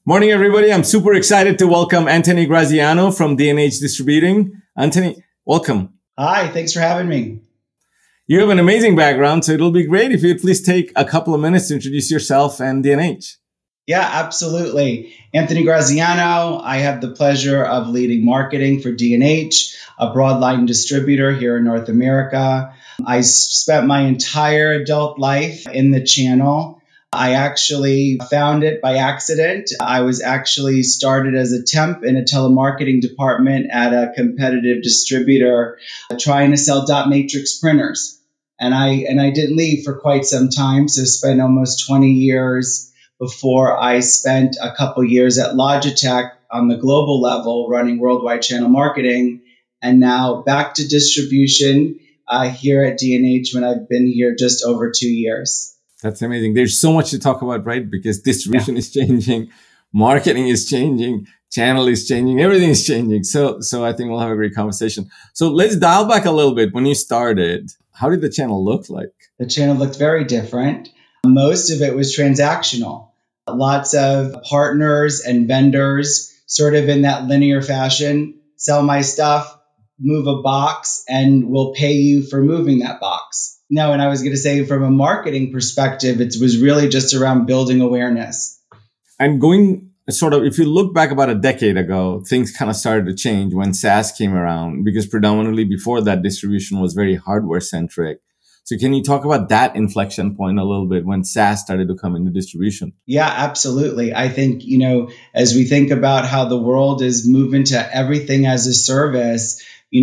Morning, everybody. I'm super excited to welcome Anthony Graziano from D&H Distributing. Anthony, welcome. Hi, thanks for having me. You have an amazing background, so it'll be great if you'd please take a couple of minutes to introduce yourself and D&H. Yeah, absolutely. Anthony Graziano. I have the pleasure of leading marketing for D&H, a broadline distributor here in North America. I spent my entire adult life in the channel. I actually found it by accident. I was actually started as a temp in a telemarketing department at a competitive distributor trying to sell dot matrix printers. And I didn't leave for quite some time, so spent almost 20 years before I spent a couple years at Logitech on the global level running worldwide channel marketing, and now back to distribution here at D&H when I've been here just over 2 years. That's amazing. There's so much to talk about, right? Because distribution is changing, marketing is changing, channel is changing, everything is changing. So I think we'll have a great conversation. So let's dial back a little bit. When you started, how did the channel look like? The channel looked very different. Most of it was transactional. Lots of partners and vendors sort of in that linear fashion. Sell my stuff, move a box, and we'll pay you for moving that box. No, and I was going to say from a marketing perspective, it was really just around building awareness. And going sort of, if you look back about a decade ago, things kind of started to change when SaaS came around, because predominantly before that, distribution was very hardware centric. So can you talk about that inflection point a little bit when SaaS started to come into distribution? Yeah, absolutely. I think, as we think about how the world is moving to everything as a service,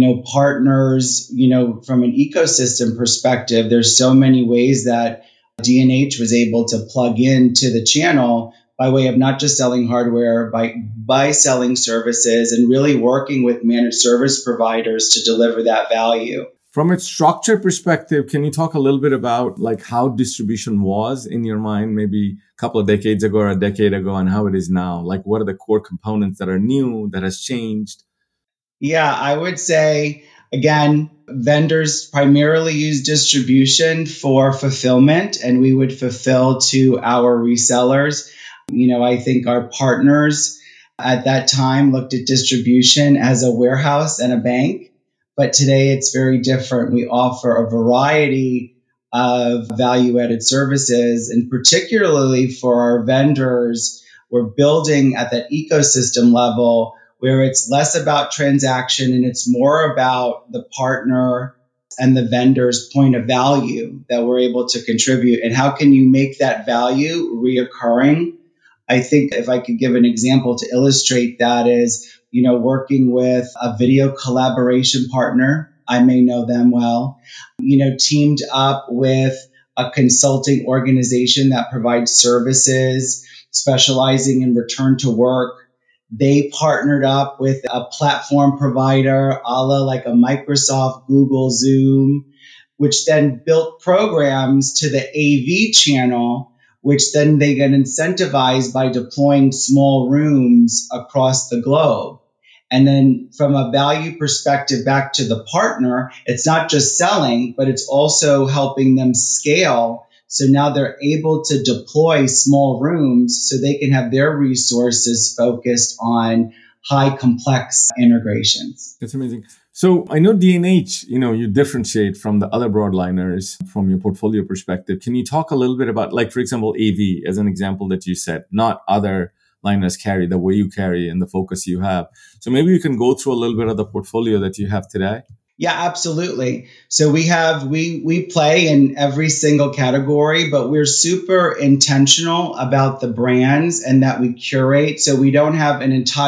partners, from an ecosystem perspective, there's so many ways that D&H was able to plug into the channel by way of not just selling hardware, by selling services and really working with managed service providers to deliver that value. From a structure perspective, can you talk a little bit about like how distribution was in your mind, maybe a couple of decades ago or a decade ago, and how it is now? Like, what are the core components that are new, that has changed? Yeah, I would say, again, vendors primarily use distribution for fulfillment, and we would fulfill to our resellers. I think our partners at that time looked at distribution as a warehouse and a bank. But today it's very different. We offer a variety of value-added services, and particularly for our vendors, we're building at that ecosystem level where it's less about transaction and it's more about the partner and the vendor's point of value that we're able to contribute. And how can you make that value reoccurring? I think if I could give an example to illustrate that is, working with a video collaboration partner, I may know them well, teamed up with a consulting organization that provides services specializing in return to work. They partnered up with a platform provider, a la like a Microsoft, Google, Zoom, which then built programs to the AV channel, which then they get incentivized by deploying small rooms across the globe. And then from a value perspective back to the partner, it's not just selling, but it's also helping them scale. So now they're able to deploy small rooms so they can have their resources focused on high complex integrations. That's amazing. So I know D&H, you differentiate from the other broadliners from your portfolio perspective. Can you talk a little bit about, like, for example, AV as an example that you said, not other liners carry the way you carry and the focus you have. So maybe you can go through a little bit of the portfolio that you have today. Yeah, absolutely. So we play in every single category, but we're super intentional about the brands and that we curate. So we don't have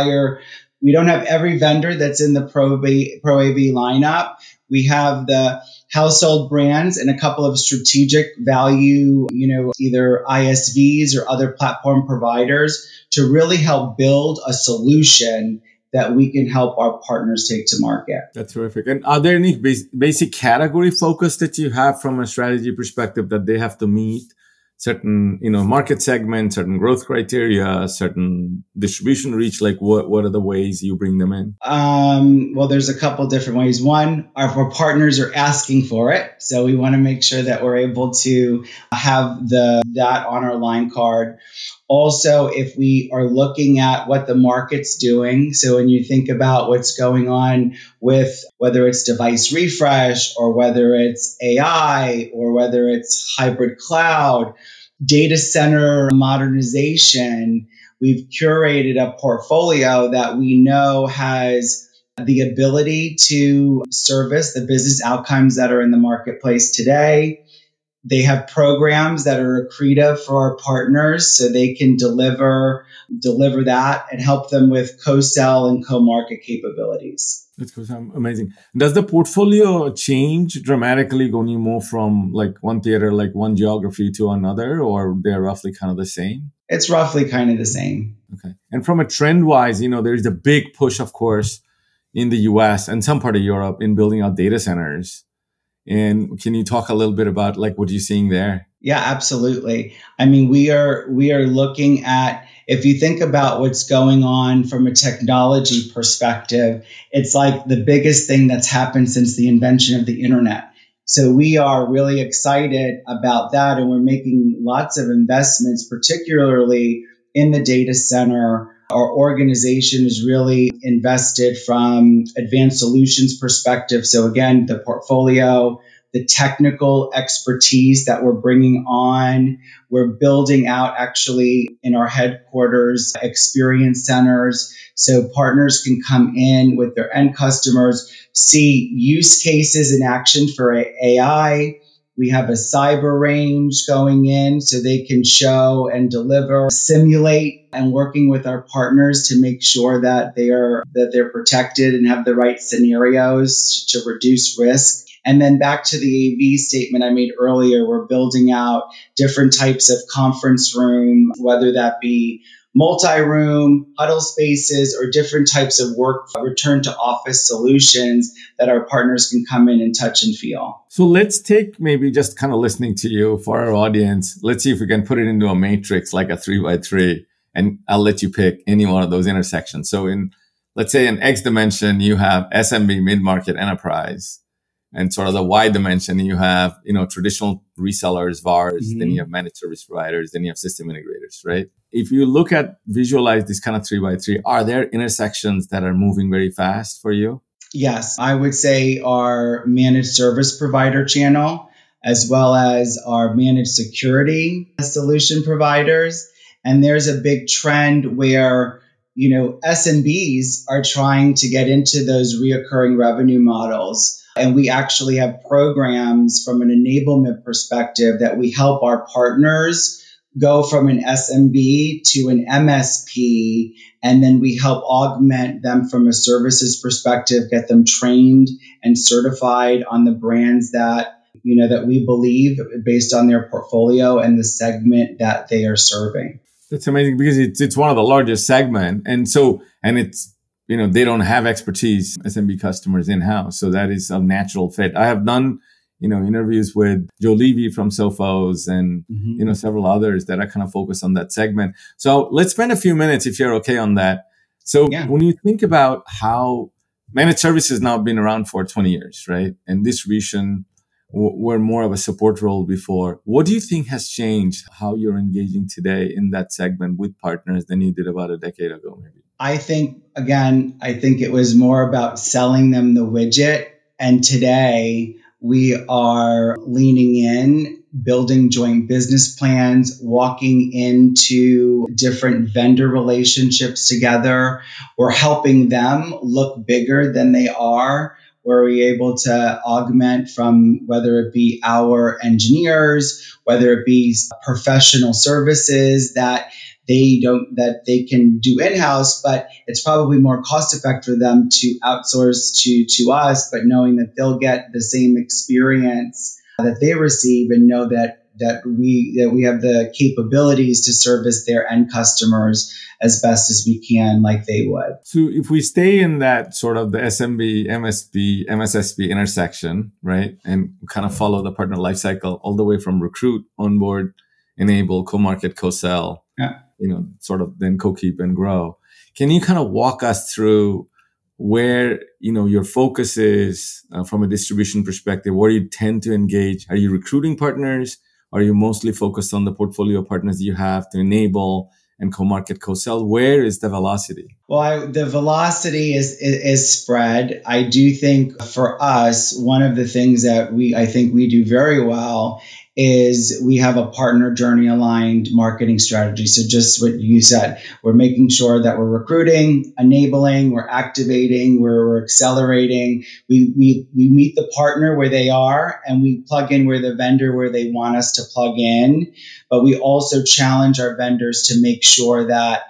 every vendor that's in the Pro AV lineup. We have the household brands and a couple of strategic value, either ISVs or other platform providers to really help build a solution that we can help our partners take to market. That's terrific. And are there any basic category focus that you have from a strategy perspective that they have to meet? Certain, market segments, certain growth criteria, certain distribution reach? Like what are the ways you bring them in? Well, there's a couple different ways. One, our partners are asking for it. So we want to make sure that we're able to have that on our line card. Also, if we are looking at what the market's doing, so when you think about what's going on with whether it's device refresh or whether it's AI or whether it's hybrid cloud, data center modernization, we've curated a portfolio that we know has the ability to service the business outcomes that are in the marketplace today. They have programs that are accretive for our partners so they can deliver that and help them with co-sell and co-market capabilities. That's amazing. Does the portfolio change dramatically when you move from like one theater, like one geography to another, or they're roughly kind of the same? It's roughly kind of the same. Okay. And from a trend wise, there's a big push, of course, in the US and some part of Europe in building out data centers. And can you talk a little bit about like what you're seeing there? Yeah, absolutely. I mean, we are looking at, if you think about what's going on from a technology perspective, it's like the biggest thing that's happened since the invention of the internet. So we are really excited about that, and we're making lots of investments, particularly in the data center. Our organization is really invested from advanced solutions perspective. So again, the portfolio, the technical expertise that we're bringing on. We're building out actually in our headquarters experience centers so partners can come in with their end customers, see use cases in action for AI. We have a cyber range going in so they can show and deliver, simulate, and working with our partners to make sure that they're protected and have the right scenarios to reduce risk. And then back to the AV statement I made earlier, we're building out different types of conference room, whether that be multi-room, huddle spaces, or different types of work return to office solutions that our partners can come in and touch and feel. So let's take maybe just kind of listening to you for our audience. Let's see if we can put it into a matrix like a 3x3, and I'll let you pick any one of those intersections. So let's say in X dimension, you have SMB, mid-market, enterprise. And sort of the Y dimension, you have, traditional resellers, VARs, then you have managed service providers, then you have system integrators, right? If you visualize this kind of 3x3, are there intersections that are moving very fast for you? Yes, I would say our managed service provider channel, as well as our managed security solution providers. And there's a big trend where SMBs are trying to get into those reoccurring revenue models. And we actually have programs from an enablement perspective that we help our partners go from an SMB to an MSP. And then we help augment them from a services perspective, get them trained and certified on the brands that we believe based on their portfolio and the segment that they are serving. That's amazing because it's one of the largest segment. And it's, they don't have expertise, SMB customers in-house. So that is a natural fit. I have done, interviews with Joe Levy from Sophos and, several others that are kind of focused on that segment. So let's spend a few minutes if you're okay on that. So when you think about how managed services now been around for 20 years, right? And distribution were more of a support role before. What do you think has changed how you're engaging today in that segment with partners than you did about a decade ago, maybe? I think it was more about selling them the widget. And today we are leaning in, building joint business plans, walking into different vendor relationships together. We're helping them look bigger than they are. Were we able to augment from whether it be our engineers, whether it be professional services that they can do in-house, but it's probably more cost effective for them to outsource to us, but knowing that they'll get the same experience that they receive and know that we have the capabilities to service their end customers as best as we can, like they would. So if we stay in that sort of the SMB, MSP, MSSP intersection, right, and kind of follow the partner lifecycle all the way from recruit, onboard, enable, co-market, co-sell, sort of then co-keep and grow. Can you kind of walk us through where, your focus is from a distribution perspective, where you tend to engage? Are you recruiting partners Are you mostly focused on the portfolio partners you have to enable and co-market, co-sell? Where is the velocity? Well, the velocity is spread. I do think for us, one of the things that I think we do very well is we have a partner journey aligned marketing strategy. So just what you said, we're making sure that we're recruiting, enabling, we're activating, we're accelerating. We meet the partner where they are and we plug in where the vendor where they want us to plug in. But we also challenge our vendors to make sure that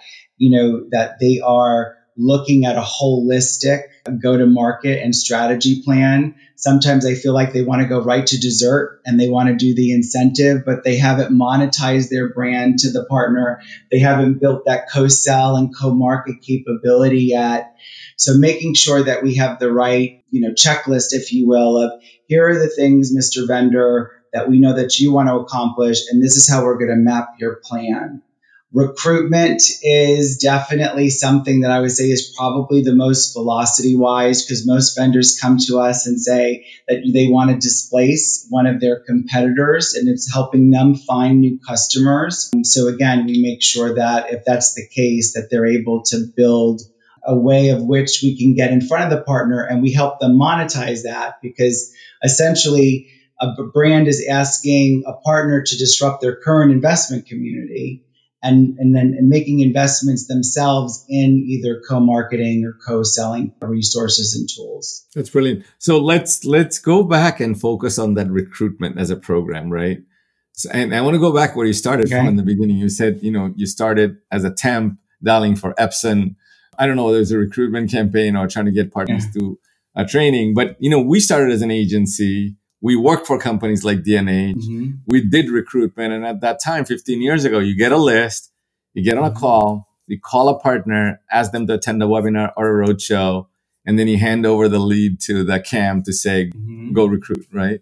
that they are looking at a holistic go to market and strategy plan. Sometimes I feel like they want to go right to dessert and they want to do the incentive, but they haven't monetized their brand to the partner. They haven't built that co-sell and co-market capability yet. So making sure that we have the right, checklist, if you will, of here are the things, Mr. Vendor, that we know that you want to accomplish, and this is how we're going to map your plan. Recruitment is definitely something that I would say is probably the most velocity wise because most vendors come to us and say that they want to displace one of their competitors and it's helping them find new customers. So again, we make sure that if that's the case, that they're able to build a way of which we can get in front of the partner and we help them monetize that because essentially a brand is asking a partner to disrupt their current investment community and then making investments themselves in either co-marketing or co-selling resources and tools. That's brilliant. So let's go back and focus on that recruitment as a program, right? So, and I want to go back where you started from in the beginning. You said, you started as a temp dialing for Epson. I don't know whether it's a recruitment campaign or trying to get partners to a training, but we started as an agency. We worked for companies like D&H. Mm-hmm. We did recruitment. And at that time, 15 years ago, you get a list, you get on a call, you call a partner, ask them to attend a webinar or a roadshow, and then you hand over the lead to the CAM to say, go recruit, right?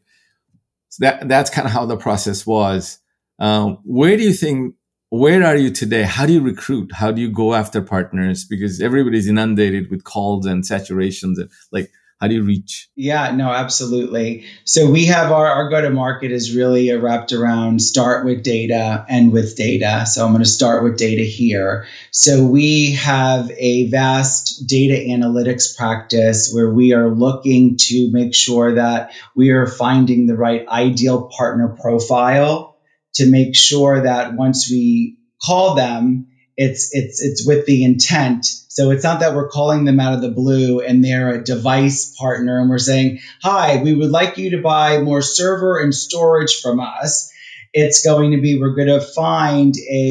So that's kind of how the process was. Where are you today? How do you recruit? How do you go after partners? Because everybody's inundated with calls and saturations and how do you reach? Yeah, no, absolutely. So we have our go-to-market is really wrapped around start with data and with data. So I'm going to start with data here. So we have a vast data analytics practice where we are looking to make sure that we are finding the right ideal partner profile to make sure that once we call them, it's with the intent. So it's not that we're calling them out of the blue and they're a device partner and we're saying, hi, we would like you to buy more server and storage from us. It's going to be, we're going to find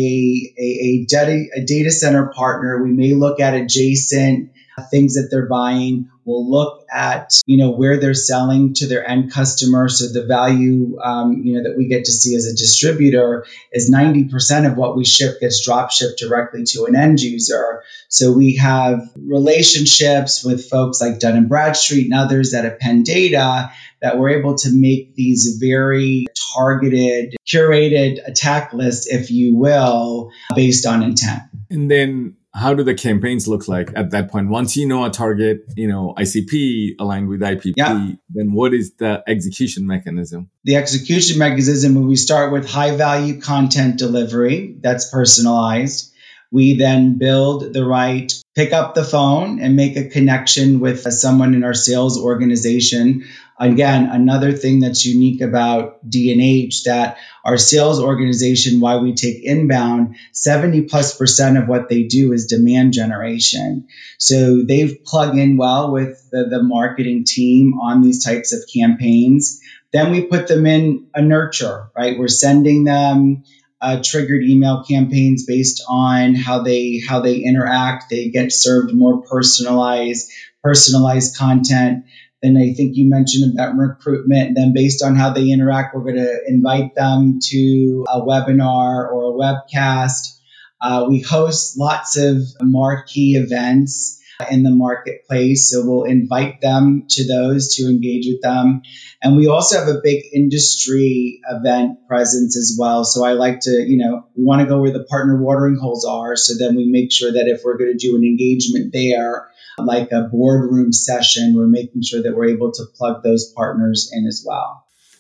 a data center partner. We may look at adjacent things that they're buying. We'll look at, where they're selling to their end customer. So the value, that we get to see as a distributor is 90% of what we ship gets drop shipped directly to an end user. So we have relationships with folks like Dun & Bradstreet and others that have Penn Data that we're able to make these very targeted, curated attack lists, if you will, based on intent. And then how do the campaigns look like at that point? Once you know a target, ICP aligned with IPP, then what is the execution mechanism? The execution mechanism, when we start with high value content delivery, that's personalized. We then build the right, pick up the phone and make a connection with someone in our sales organization. Again, another thing that's unique about D&H, that our sales organization, why we take inbound, 70+% of what they do is demand generation. So they've plugged in well with the marketing team on these types of campaigns. Then we put them in a nurture, right? We're sending them triggered email campaigns based on how they interact. They get served more personalized content. Then I think you mentioned about recruitment. Then based on how they interact, we're going to invite them to a webinar or a webcast. We host lots of marquee events in the marketplace. So we'll invite them to those to engage with them. And we also have a big industry event presence as well. So I like to, we want to go where the partner watering holes are. So then we make sure that if we're going to do an engagement there, like a boardroom session, we're making sure that we're able to plug those partners in as well.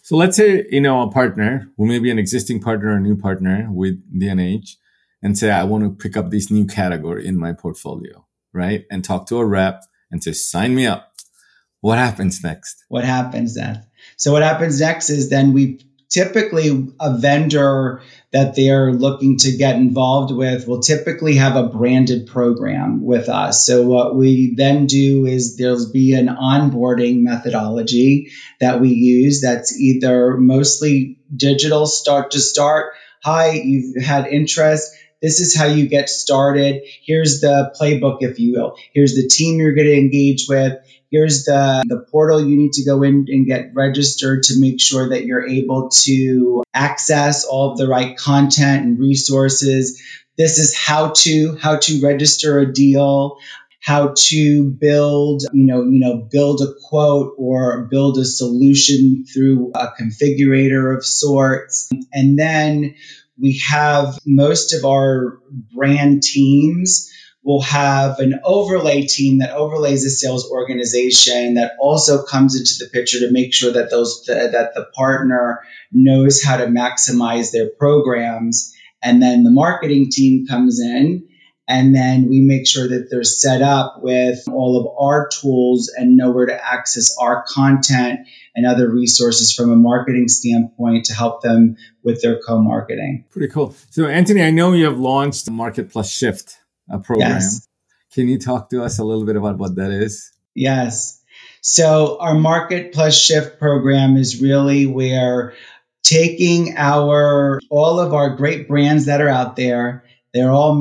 So let's say, a partner who may be an existing partner or a new partner with DNH and say, I want to pick up this new category in my portfolio, right? And talk to a rep and say, sign me up. What happens next? What happens then? So what happens next is then we typically a vendor that they're looking to get involved with will typically have a branded program with us. So what we then do is there'll be an onboarding methodology that we use that's either mostly digital start to start. Hi, you've had interest. This is how you get started. Here's the playbook, if you will. Here's the team you're going to engage with. Here's the portal you need to go in and get registered to make sure that you're able to access all of the right content and resources. This is how to register a deal, how to build, build a quote or build a solution through a configurator of sorts. And then we have most of our brand teams will have an overlay team that overlays the sales organization that also comes into the picture to make sure that that the partner knows how to maximize their programs. And then the marketing team comes in, and then we make sure that they're set up with all of our tools and know where to access our content and other resources from a marketing standpoint to help them with their co-marketing. Pretty cool. So Anthony, I know you have launched Market Plus Shift, a program. Yes. Can you talk to us a little bit about what that is? Yes. So our Market Plus Shift program is really where taking all of our great brands that are out there, they're all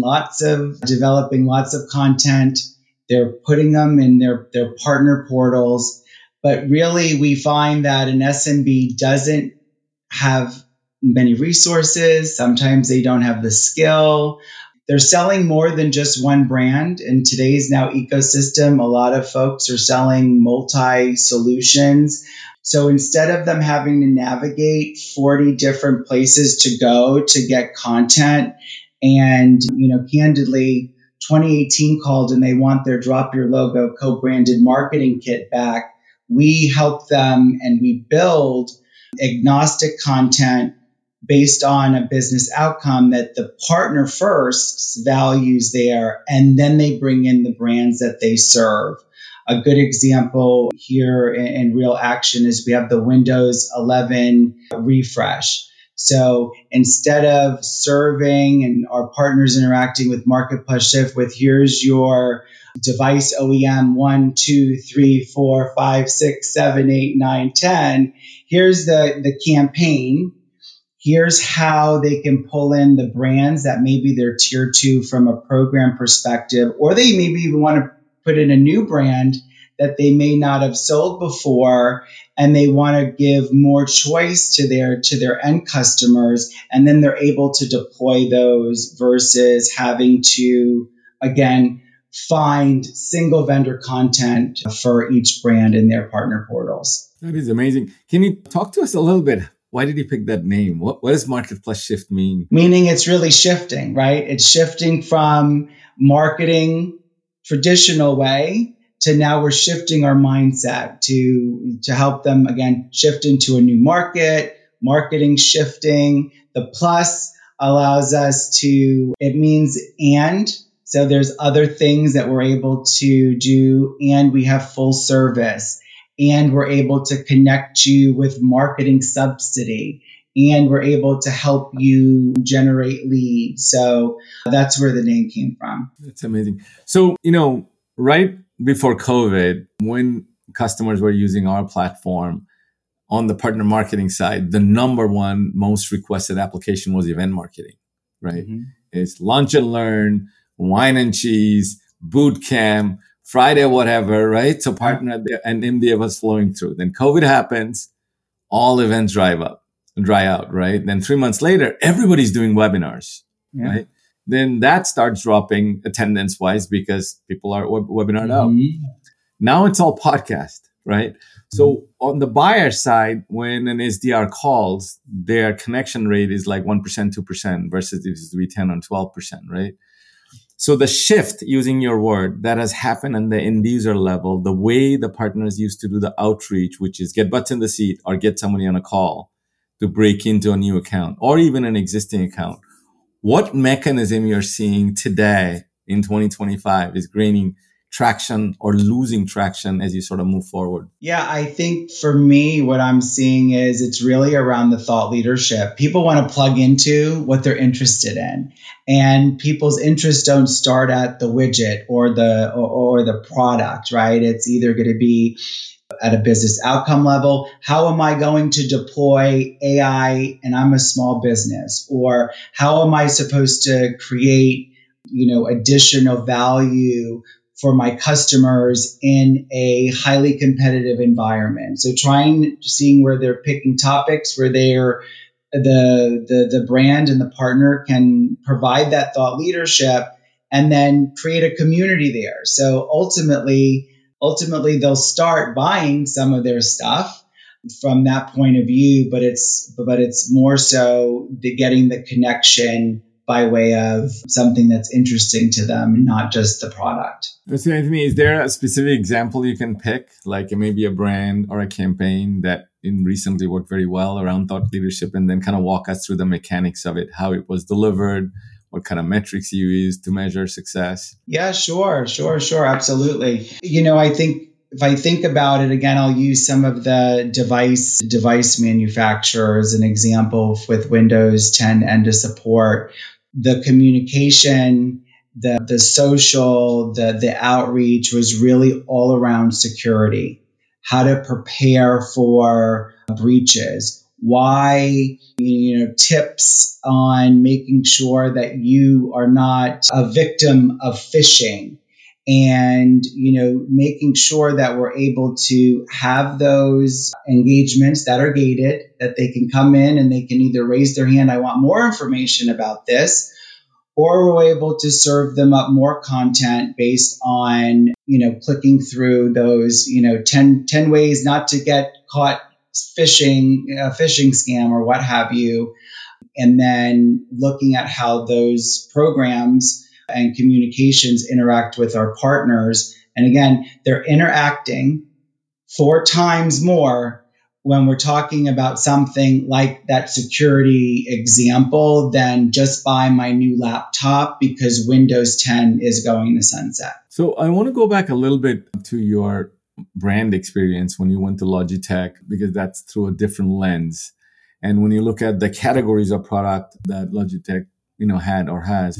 developing lots of content. They're putting them in their partner portals. But really, we find that an SMB doesn't have many resources. Sometimes they don't have the skill. They're selling more than just one brand. In today's now ecosystem, a lot of folks are selling multi solutions. So instead of them having to navigate 40 different places to go to get content, and, candidly, 2018 called and they want their Drop Your Logo co-branded marketing kit back, we help them and we build agnostic content based on a business outcome that the partner first values there, and then they bring in the brands that they serve. A good example here in real action is we have the Windows 11 refresh. So instead of serving and our partners interacting with Market Plus Shift with here's your device OEM 1, 2, 3, 4, 5, 6, 7, 8, 9, 10, here's the campaign. Here's how they can pull in the brands that maybe they're tier 2 from a program perspective, or they maybe even want to put in a new brand that they may not have sold before, and they want to give more choice to their end customers, and then they're able to deploy those versus having to, again, find single vendor content for each brand in their partner portals. That is amazing. Can you talk to us a little bit? Why did you pick that name? What does Market Plus Shift mean? Meaning it's really shifting, right? It's shifting from marketing traditional way to now we're shifting our mindset to help them, again, shift into a new marketing shifting. The plus allows us to, it means and. So there's other things that we're able to do, and we have full service. And we're able to connect you with marketing subsidy, and we're able to help you generate leads. So that's where the name came from. That's amazing. So, right before COVID, when customers were using our platform on the partner marketing side, the number one most requested application was event marketing, right? Mm-hmm. It's lunch and learn, wine and cheese, boot camp, Friday, whatever, right? So partner and MDF was flowing through. Then COVID happens, all events dry out, right? Then 3 months later, everybody's doing webinars, right? Then that starts dropping attendance wise because people are webinared out. Now it's all podcast, right? So on the buyer side, when an SDR calls, their connection rate is like 1%, 2% versus it used to be 10 or 12%, right? So the shift, using your word, that has happened on the end user level, the way the partners used to do the outreach, which is get butts in the seat or get somebody on a call to break into a new account or even an existing account. What mechanism you're seeing today in 2025 is gaining traction or losing traction as you sort of move forward? Yeah, I think for me, what I'm seeing is it's really around the thought leadership. People want to plug into what they're interested in, and people's interests don't start at the widget or the product, right? It's either going to be at a business outcome level. How am I going to deploy AI and I'm a small business? Or how am I supposed to create, additional value for my customers in a highly competitive environment? So seeing where they're picking topics where they're the brand and the partner can provide that thought leadership and then create a community there. So ultimately they'll start buying some of their stuff from that point of view, but it's more so the getting the connection by way of something that's interesting to them, not just the product. So, Anthony, is there a specific example you can pick, like maybe a brand or a campaign that recently worked very well around thought leadership, and then kind of walk us through the mechanics of it, how it was delivered, what kind of metrics you used to measure success? Yeah, sure, absolutely. I think if I think about it again, I'll use some of the device manufacturers as an example with Windows 10 end of support. The communication, the social, the outreach was really all around security, how to prepare for breaches, why, tips on making sure that you are not a victim of phishing, and making sure that we're able to have those engagements that are gated, that they can come in and they can either raise their hand, I want more information about this, or we're able to serve them up more content based on clicking through those 10 ways not to get caught phishing, phishing scam or what have you, and then looking at how those programs and communications interact with our partners. And again, they're interacting 4 times more when we're talking about something like that security example than just buy my new laptop because Windows 10 is going to sunset. So I want to go back a little bit to your brand experience when you went to Logitech, because that's through a different lens. And when you look at the categories of product that Logitech, had or has,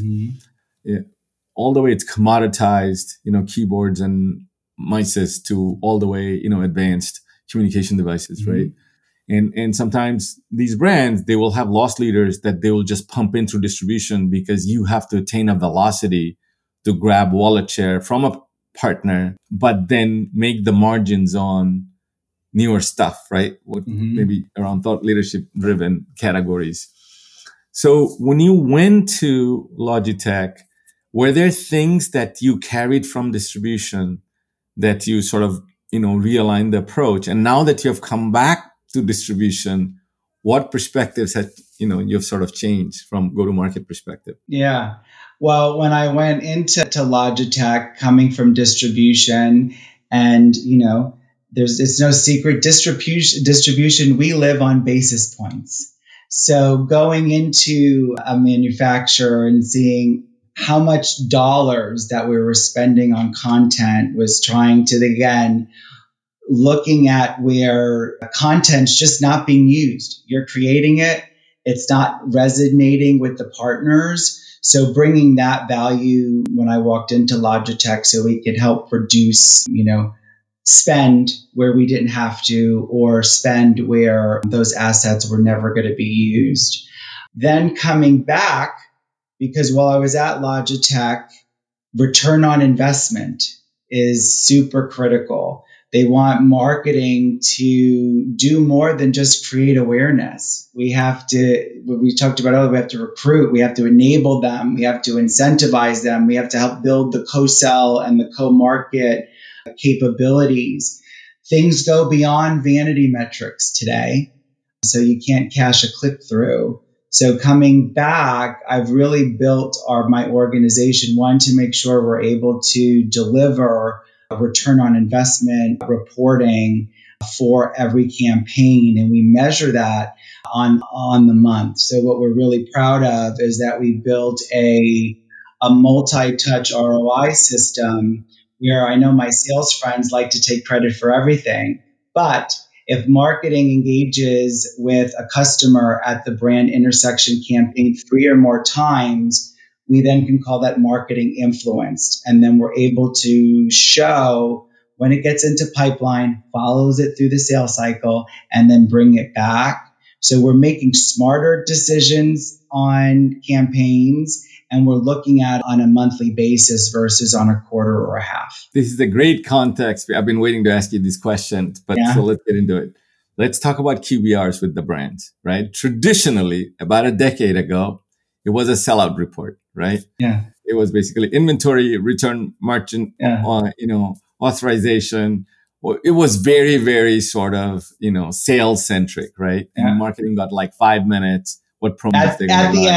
all the way it's commoditized, keyboards and mice to all the way, advanced communication devices, right? And sometimes these brands, they will have loss leaders that they will just pump in through distribution because you have to attain a velocity to grab wallet share from a partner, but then make the margins on newer stuff, right? Maybe around thought leadership driven categories. So when you went to Logitech, were there things that you carried from distribution that you sort of, realigned the approach? And now that you have come back to distribution, what perspectives have, you've sort of changed from go-to-market perspective? Yeah. Well, when I went into Logitech coming from distribution, and, it's no secret, distribution, we live on basis points. So going into a manufacturer and seeing how much dollars that we were spending on content was trying to, again, looking at where content's just not being used. You're creating it, it's not resonating with the partners. So bringing that value when I walked into Logitech so we could help reduce, spend where we didn't have to, or spend where those assets were never going to be used. Then coming back, because while I was at Logitech, return on investment is super critical. They want marketing to do more than just create awareness. We have to, what we talked about earlier, we have to recruit, we have to enable them, we have to incentivize them, we have to help build the co-sell and the co-market capabilities. Things go beyond vanity metrics today. So you can't cash a click through. So coming back, I've really built my organization, one, to make sure we're able to deliver a return on investment reporting for every campaign. And we measure that on the month. So what we're really proud of is that we built a multi-touch ROI system where I know my sales friends like to take credit for everything, but if marketing engages with a customer at the brand intersection campaign 3 or more times, we then can call that marketing influenced. And then we're able to show when it gets into pipeline, follows it through the sales cycle, and then bring it back. So we're making smarter decisions on campaigns, and we're looking at on a monthly basis versus on a quarter or a half. This is a great context. I've been waiting to ask you these questions, but so let's get into it. Let's talk about QBRs with the brands, right? Traditionally, about a decade ago, it was a sellout report, right? Yeah. It was basically inventory, return margin, authorization. It was very, very sort of, sales centric, right? Yeah. And marketing got like 5 minutes. What promos at the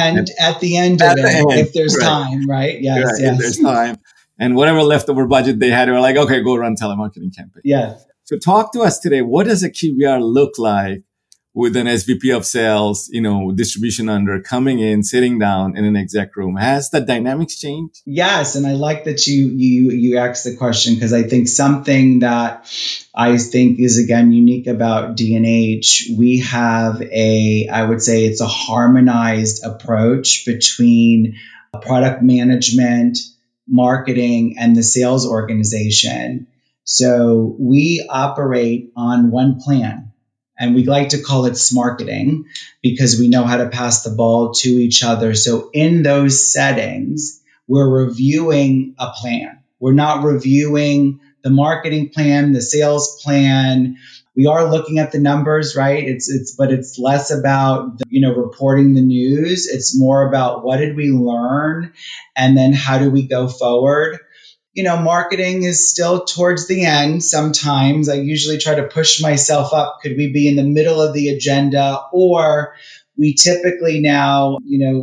end of it, if there's time, right? Yes, right, if there's time. And whatever leftover budget they had, they were like, okay, go run telemarketing campaign. Yeah. So talk to us today. What does a QBR look like with an SVP of sales, distribution under coming in, sitting down in an exec room? Has the dynamics changed? Yes. And I like that you asked the question, because I think something that I think is, again, unique about D&H, we have I would say it's a harmonized approach between product management, marketing, and the sales organization. So we operate on one plan, and we like to call it smarketing because we know how to pass the ball to each other. So in those settings, we're reviewing a plan. We're not reviewing the marketing plan, the sales plan. We are looking at the numbers, right? But it's less about reporting the news. It's more about what did we learn, and then how do we go forward. Marketing is still towards the end. Sometimes I usually try to push myself up. Could we be in the middle of the agenda? Or we typically now,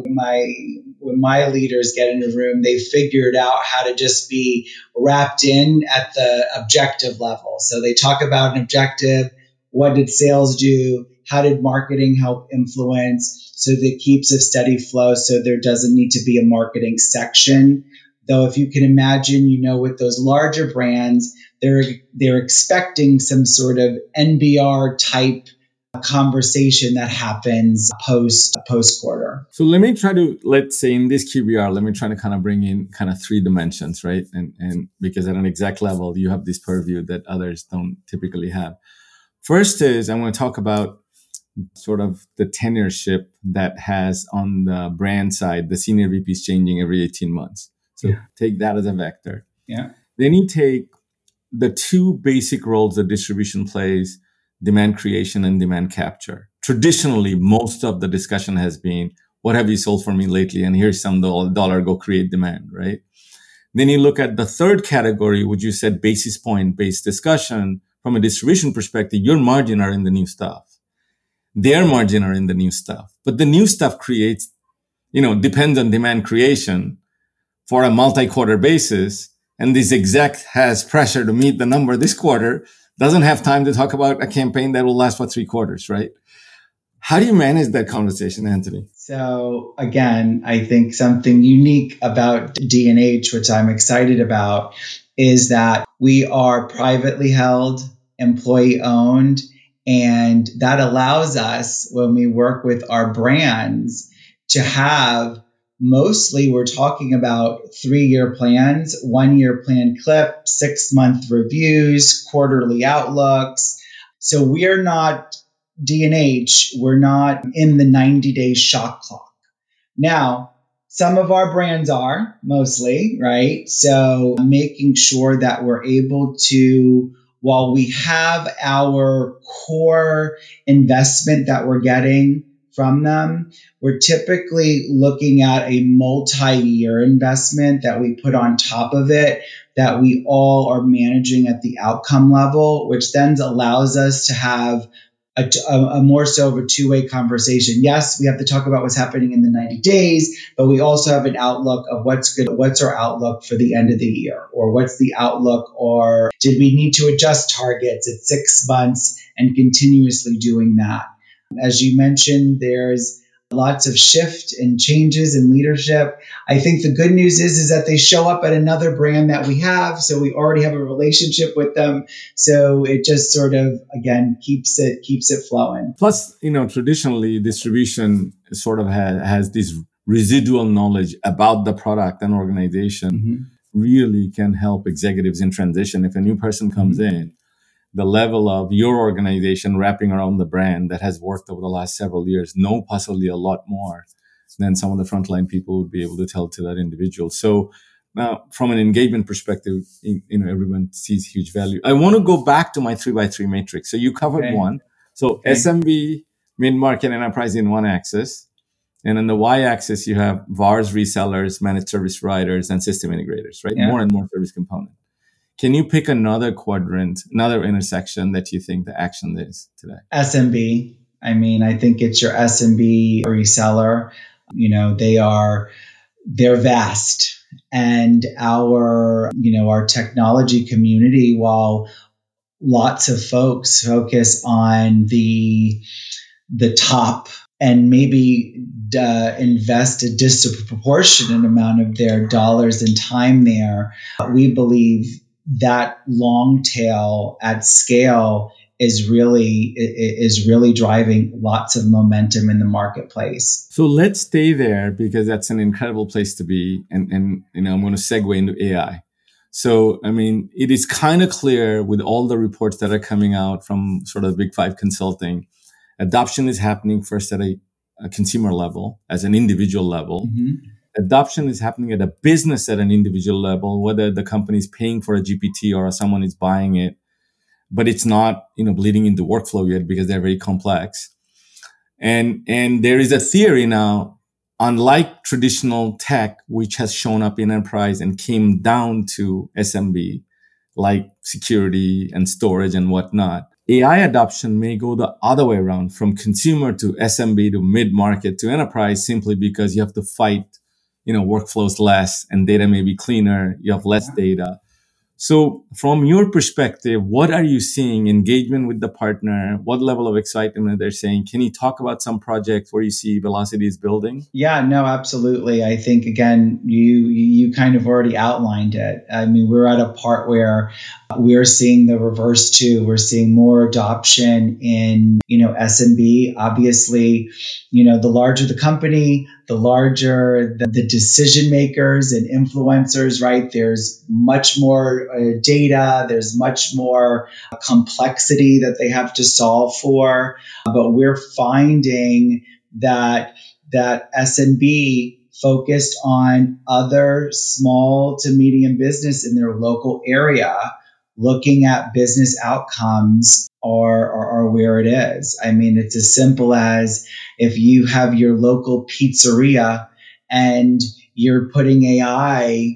when my leaders get in a room, they figured out how to just be wrapped in at the objective level. So they talk about an objective. What did sales do? How did marketing help influence? So that keeps a steady flow. So there doesn't need to be a marketing section. Though if you can imagine, with those larger brands, they're expecting some sort of NBR type conversation that happens post quarter. So let's say in this QBR, let me try to kind of bring in kind of 3 dimensions, right? And because at an exec level, you have this purview that others don't typically have. First is I want to talk about sort of the tenureship that has on the brand side, the senior VPs changing every 18 months. So take that as a vector. Yeah. Then you take the 2 basic roles that distribution plays, demand creation and demand capture. Traditionally, most of the discussion has been, what have you sold for me lately? And here's some dollar, go create demand, right? Then you look at the third category, which you said basis point based discussion. From a distribution perspective, your margin are in the new stuff. Their margin are in the new stuff. But the new stuff creates, depends on demand creation for a multi-quarter basis, and this exec has pressure to meet the number this quarter, doesn't have time to talk about a campaign that will last for 3 quarters, right? How do you manage that conversation, Anthony? So again, I think something unique about D&H, which I'm excited about, is that we are privately held, employee owned, and that allows us, when we work with our brands, to have mostly we're talking about 3-year plans, 1-year plan clip, 6-month reviews, quarterly outlooks. So we're not D&H, we're not in the 90-day shot clock. Now, some of our brands are mostly, right? So making sure that we're able to, while we have our core investment that we're getting from them, we're typically looking at a multi-year investment that we put on top of it, that we all are managing at the outcome level, which then allows us to have a more so of a two-way conversation. Yes, we have to talk about what's happening in the 90 days, but we also have an outlook of what's good. What's our outlook for the end of the year? Or what's the outlook? Or did we need to adjust targets at 6 months and continuously doing that? As you mentioned, there's lots of shift and changes in leadership. I think the good news is that they show up at another brand that we have, so we already have a relationship with them. So it just sort of again keeps it flowing. Plus, traditionally distribution sort of has this residual knowledge about the product and organization. Really can help executives in transition. If a new person comes in, the level of your organization wrapping around the brand that has worked over the last several years know possibly a lot more than some of the frontline people would be able to tell to that individual. So now, from an engagement perspective, everyone sees huge value. I want to go back to my 3x3 matrix. So you covered one. So SMB, mid-market, enterprise in one axis. And on the y-axis, you have VARs, resellers, managed service providers, and system integrators, right? More and more service component. Can you pick another quadrant, another intersection that you think the action is today? SMB. I mean, I think it's your SMB reseller. They're vast. And our technology community, while lots of folks focus on the top and maybe invest a disproportionate amount of their dollars and time there, we believe that long tail at scale is really driving lots of momentum in the marketplace. So let's stay there because that's an incredible place to be. And I'm going to segue into AI. So, I mean, it is kind of clear with all the reports that are coming out from sort of Big Five consulting, adoption is happening first at a consumer level, as an individual level. Adoption is happening at a business at an individual level, whether the company is paying for a GPT or someone is buying it, but it's not, bleeding into workflow yet because they're very complex. And there is a theory now, unlike traditional tech, which has shown up in enterprise and came down to SMB, like security and storage and whatnot, AI adoption may go the other way around, from consumer to SMB to mid-market to enterprise, simply because you have to fight, workflows less and data may be cleaner. You have less data. So from your perspective, what are you seeing? Engagement with the partner? What level of excitement they're saying? Can you talk about some projects where you see velocity is building? Yeah, no, absolutely. I think, again, you kind of already outlined it. I mean, we're at a part where we're seeing the reverse too. We're seeing more adoption in, SMB. Obviously, the larger the company, the larger the decision makers and influencers, right? There's much more data. There's much more complexity that they have to solve for. But we're finding that SMB focused on other small to medium business in their local area, looking at business outcomes are where it is. I mean, it's as simple as if you have your local pizzeria and you're putting AI,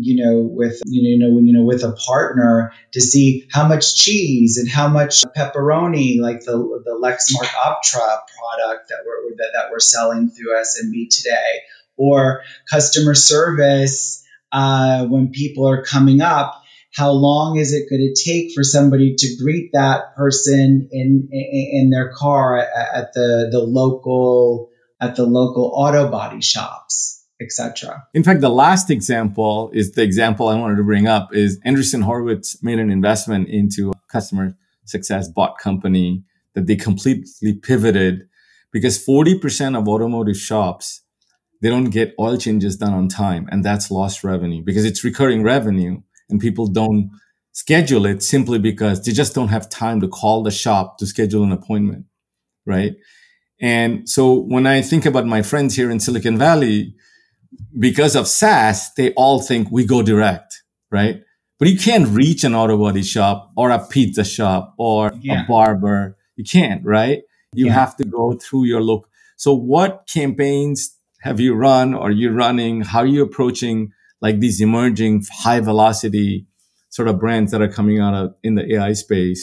with a partner to see how much cheese and how much pepperoni, like the Lexmark Optra product that we're selling through SMB today, or customer service when people are coming up. How long is it going to take for somebody to greet that person in their car at the local auto body shops, etc.? In fact, the last example is the example I wanted to bring up. Is Andreessen Horowitz made an investment into a customer success bot company that they completely pivoted, because 40% of automotive shops, they don't get oil changes done on time, and that's lost revenue because it's recurring revenue. And people don't schedule it simply because they just don't have time to call the shop to schedule an appointment, right? And so when I think about my friends here in Silicon Valley, because of SaaS, they all think we go direct, right? But you can't reach an auto body shop or a pizza shop or a barber. You can't, right? You have to go through your local. So what campaigns have you run or you running? How are you approaching like these emerging high velocity sort of brands that are coming out in the AI space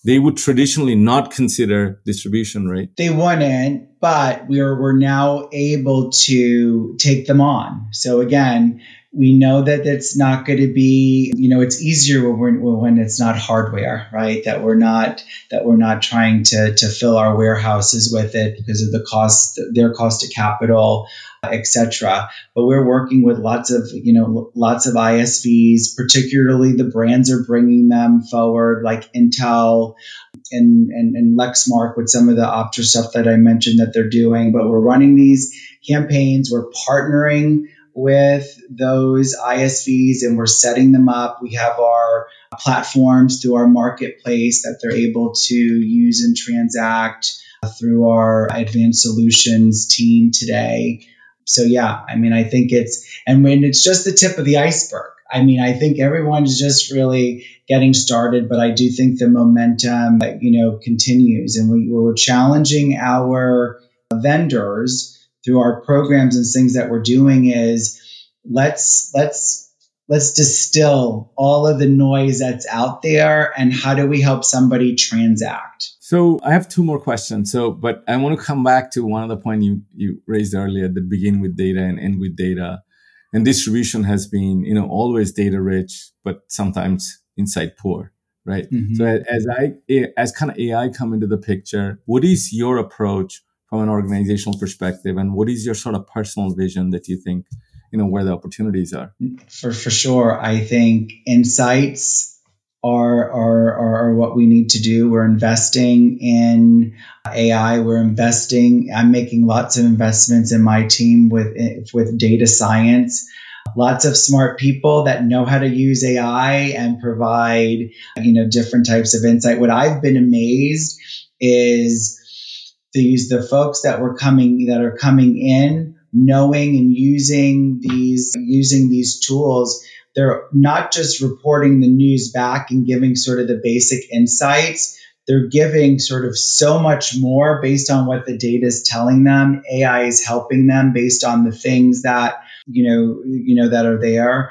they would traditionally not consider distribution, right? They wouldn't, but we're now able to take them on. So again, we know that it's not going to be, it's easier when it's not hardware, right? That we're not trying to fill our warehouses with it because of the cost, their cost of capital, etc. But we're working with lots of ISVs, particularly the brands are bringing them forward, like Intel and Lexmark, with some of the Optra stuff that I mentioned that they're doing. But we're running these campaigns. We're partnering with those ISVs and we're setting them up. We have our platforms through our marketplace that they're able to use and transact through our advanced solutions team today. So yeah, I mean, I think and when it's just the tip of the iceberg. I mean, I think everyone's just really getting started, but I do think the momentum, continues, and we're challenging our vendors through our programs and things that we're doing is let's distill all of the noise that's out there, and how do we help somebody transact? So I have two more questions. But I want to come back to one of the point you raised earlier, that begin with data and end with data. And distribution has been, always data rich, but sometimes insight poor, right? Mm-hmm. So as kind of AI come into the picture, what is your approach from an organizational perspective, and what is your sort of personal vision that you think, where the opportunities are? For sure, I think insights are what we need to do. We're investing in AI. I'm making lots of investments in my team with data science. Lots of smart people that know how to use AI and provide, different types of insight. What I've been amazed is the folks that are coming in, knowing and using these tools. They're not just reporting the news back and giving sort of the basic insights. They're giving sort of so much more based on what the data is telling them. AI is helping them based on the things that that are there.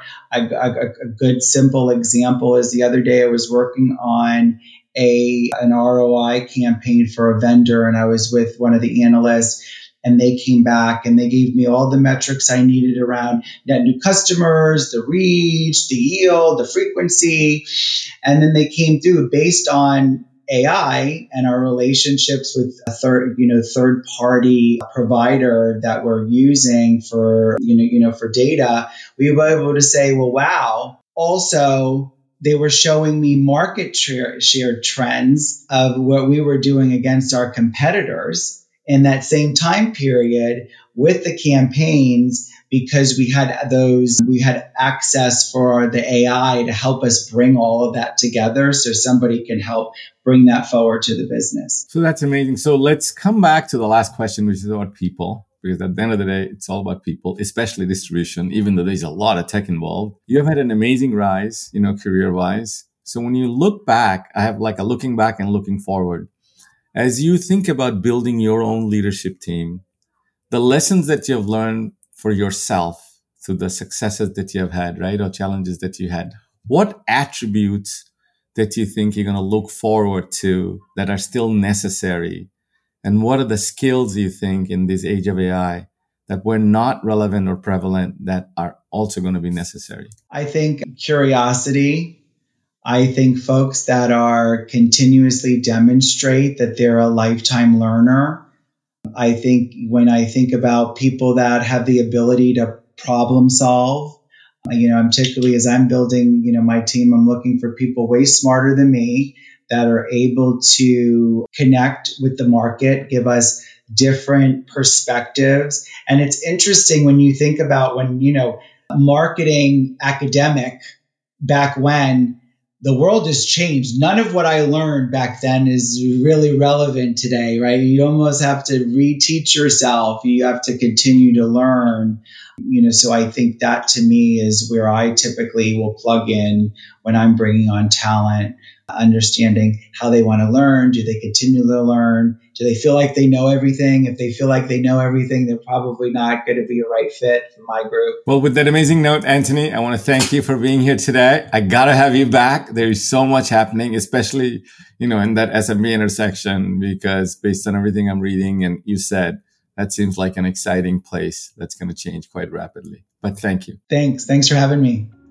A good simple example is the other day I was working on an ROI campaign for a vendor, and I was with one of the analysts, and they came back and they gave me all the metrics I needed around net new customers, the reach, the yield, the frequency. And then they came through based on AI and our relationships with a third party provider that we're using for data. We were able to say, well, wow. Also, they were showing me market share trends of what we were doing against our competitors in that same time period with the campaigns, because we had access for the AI to help us bring all of that together so somebody can help bring that forward to the business. So that's amazing. So let's come back to the last question, which is about people, because at the end of the day, it's all about people, especially distribution, even though there's a lot of tech involved. You have had an amazing rise, career-wise. So when you look back, I have like a looking back and looking forward. As you think about building your own leadership team, the lessons that you have learned for yourself through the successes that you have had, right, or challenges that you had, what attributes that you think you're going to look forward to that are still necessary? And what are the skills you think in this age of AI that were not relevant or prevalent that are also going to be necessary? I think curiosity. I think folks that are continuously demonstrate that they're a lifetime learner. I think when I think about people that have the ability to problem solve, I'm particularly as I'm building, my team, I'm looking for people way smarter than me that are able to connect with the market, give us different perspectives. And it's interesting when you think about when, marketing academic back when, the world has changed. None of what I learned back then is really relevant today, right? You almost have to reteach yourself. You have to continue to learn, so I think that to me is where I typically will plug in when I'm bringing on talent. understanding how they want to learn. Do they continue to learn? Do they feel like they know everything? If they feel like they know everything, they're probably not going to be a right fit for my group. Well, with that amazing note, Anthony, I want to thank you for being here today. I got to have you back. There is so much happening, especially, in that SMB intersection, because based on everything I'm reading and you said, that seems like an exciting place that's going to change quite rapidly. But thank you. Thanks for having me.